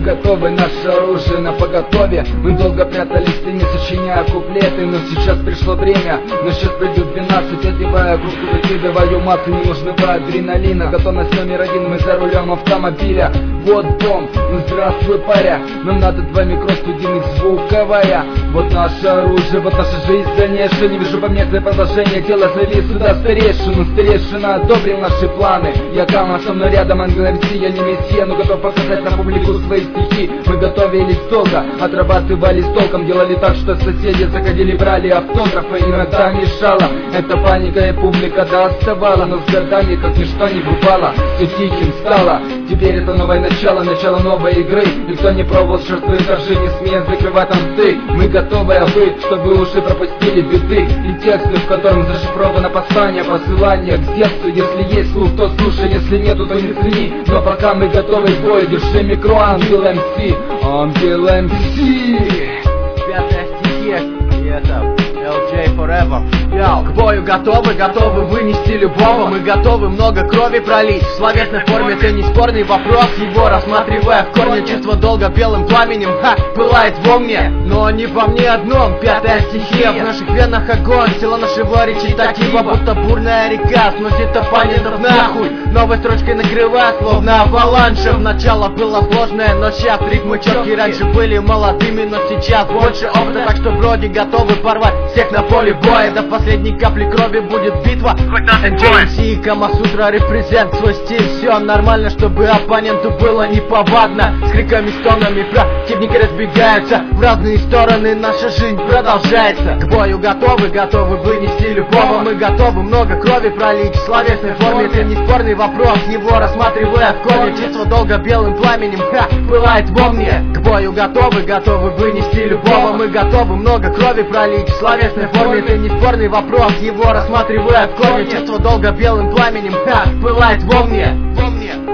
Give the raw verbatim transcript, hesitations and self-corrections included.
готовы, наше оружие на поготове. Мы долго прятались в тени, сочиняя куплеты, но сейчас пришло время, но сейчас придет двенадцать. Одевая куртку, выкидываю маты ненужного адреналина. Готовность номер один, мы за рулем автомобиля. Вот дом, ну здравствуй, паря. Нам надо два микро, студийных, звуковая. Вот наше оружие, вот наша жизнь дальнейшая. Не вижу по мне твои продолжения, дело зови сюда старейшину. Старейшина одобрил наши планы. Я Кама, со мной рядом, ангел эм си, я не мессия, но готов показать на публику свои стихи. Мы готовились долго, отрабатывали с толком. Делали так, что соседи заходили, брали автографы. Иногда мешала эта паника, и публика доставала. Но с годами, как ничто не бывало, все тихим стало. Теперь это новое начало, начало новой игры. Никто не пробовал черствые этажи, не смеет закрывать анты. Мы готовы, а вы, чтобы уши пропустили биты и тексты, в котором зашифровано послание, посылание к детству. Если есть слух, то слушай, если нету, то не цени. Но пока мы готовы к бою, держи микро, ангел эм си, ангел эм си. Пятая стихия, и это эл джей Forever. Йоу, к бою готовы, готовы вынести любого. Мы готовы много крови пролить. В словесной форме это не спорный вопрос. Его рассматривая в корне, чувство долга белым пламенем, ха, пылает во мне. Но не по мне одном. Пятая стихия, в наших венах огонь. Тело нашего речитатива, будто бурная река, сносит оппонентов нахуй. Новой строчкой накрывает, словно аваланшем. Начало было сложное, но сейчас ритмы четкие. Раньше были молодыми, но сейчас больше опыта. Так что вроде готовы порвать всех на поле боя. До последней капли крови будет битва. эн джей эм си и Камасутра репрезент свой стиль. Все нормально, чтобы оппоненту было неповадно. С криками, стонами противники разбегаются в разные стороны, наша жизнь продолжается. К бою готовы, готовы вынести любого. Мы готовы много крови пролить в словесной форме. Это не спорный вопрос, его рассматривая в корне. Чувство долга белым пламенем, ха, пылает во мне. К бою готовы, готовы вынести любого. Мы готовы много крови пролить в словесной форме. Это не спорный вопрос, его рассматривая в корне. Чувство долга белым пламенем, ха, пылает во мне, во мне.